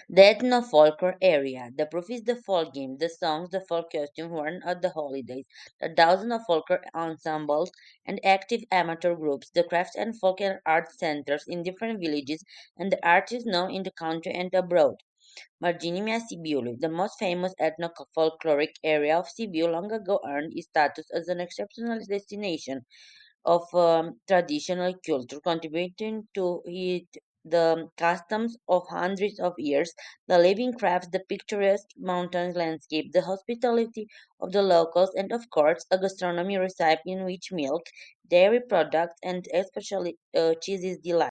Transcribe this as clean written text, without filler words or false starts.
The ethno-folklore area. The proof is the folk game, the songs, the folk costume worn at the holidays, the dozens of folklore ensembles and active amateur groups, the crafts and folk and art centers in different villages, and the artists known in the country and abroad. Marginia Sibiuli, the most famous ethno-folkloric area of Sibiu, long ago earned its status as an exceptional destination of traditional culture, contributing to the customs of hundreds of years, the living crafts, the picturesque mountain landscape, the hospitality of the locals, and of course, a gastronomy recipe in which milk, dairy products, and especially cheese is delight.